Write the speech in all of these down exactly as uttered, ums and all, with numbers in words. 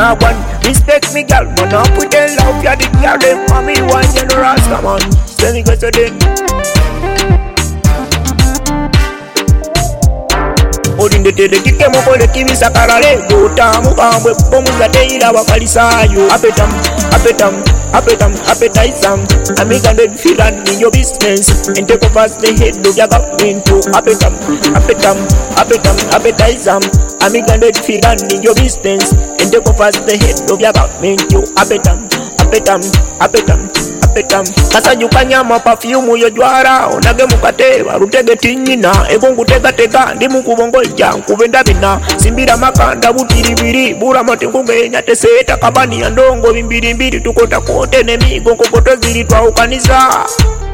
now one. Respect me, girl, but not pretend love. You're the girl, them mommy, one generous. Come on, tell me what's the Odindetele kike mokole kibisa karale Gotamu kambwe pomuza teira wakalisayo Apetam, apetam, apetam, appetizam Amiganded filan in your business And take off as the head of your government to Apetam, apetam, apetam, appetizam Amiganded filan in your business And take off as the head of your government to Apetam, apetam, apetam Petam Kasanyu kanyama perfume yo jwara Onage mukateba rutege tinyina Egongu tega tega ndi mukubongolja Nkuvenda bina simbira makanda butiribiri Bura matingunge nyate seta kabani ya ndongo Bimbiri mbiri tukota kote nemigo Kokoto ziri twa ukaniza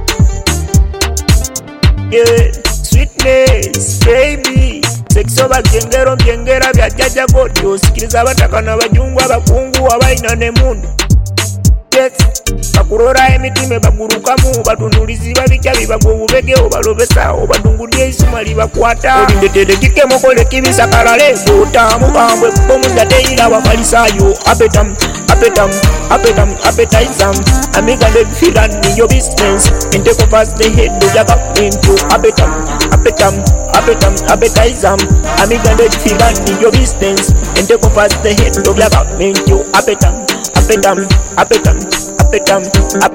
Yeah, sweetness, baby Sexo bakengero mjengera vya jaja goto Sikiriza batakana bajungwa bakungu Abaina ne mundu Yes, bakurora emitime bagurukamu Batundulizi babika bibago ubegeo balobesa Obadungulie isumali bakwata Odindetele kike mokole kibisa karale Gotamu kambwe pomuza teira wakalisayo Apetam, apetam, apetam, appetizam Amiganded filan in your business And take off as the head of your government to Apetam, apetam, apetam, appetizam Amiganded filan in your business And take off as the head of your government to Apetam Apetam, apetam, apetam, ap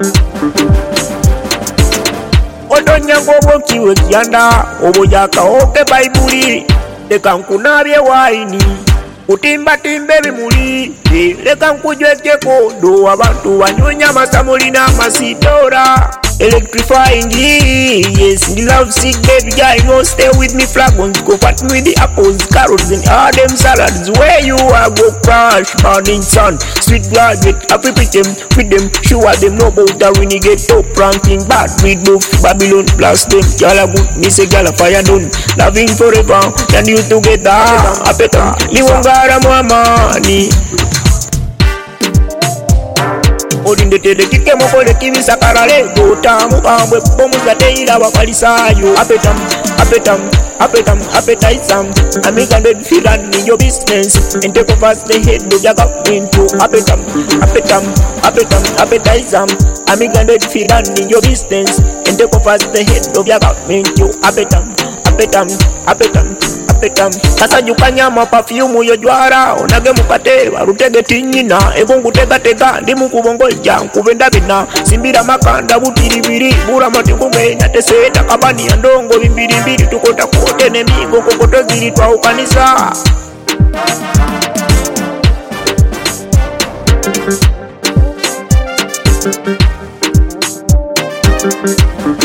Odonya ngobo kiwe kianda Obojaka oke baibuli Leka nkunabye waini Kutimba timbe bimuli Leka nkujweke kodo Abantu wanyonya masamuli na masitora Electrifying, yes, the love sick baby guy, no stay with me flagons, go fat me with the apples, carrots and all them salads, where you are go crash, morning sun, sweet graduate, happy with them, with them, sure them know about the renegade top ranking, bad with both Babylon, blast them, y'all good, me say y'all fire done, loving forever, and you together, apeta, liwangara mwamani. Odindetele kike mokole kibisa karale Gotamu kambwe pomuza teira wakalisayo Apetam, apetam, apetam, appetizam Amiganded filan in your business And take off as the head of your government to Apetam, apetam, apetam, appetizam Amiganded filan in your business And take off as the head of your government to Apetam, apetam, apetam Apetam Kasanyu kanyama perfume yo jwara Onage mukateba rutege tinyina Egongu tega tega ndi mukubongolja Nkuvenda bina simbira makanda butiribiri Bura matingunge nyate seta kabani ya ndongo Bimbiri mbiri tukota kote nemigo Kokoto ziri twa ukanisa Thank you.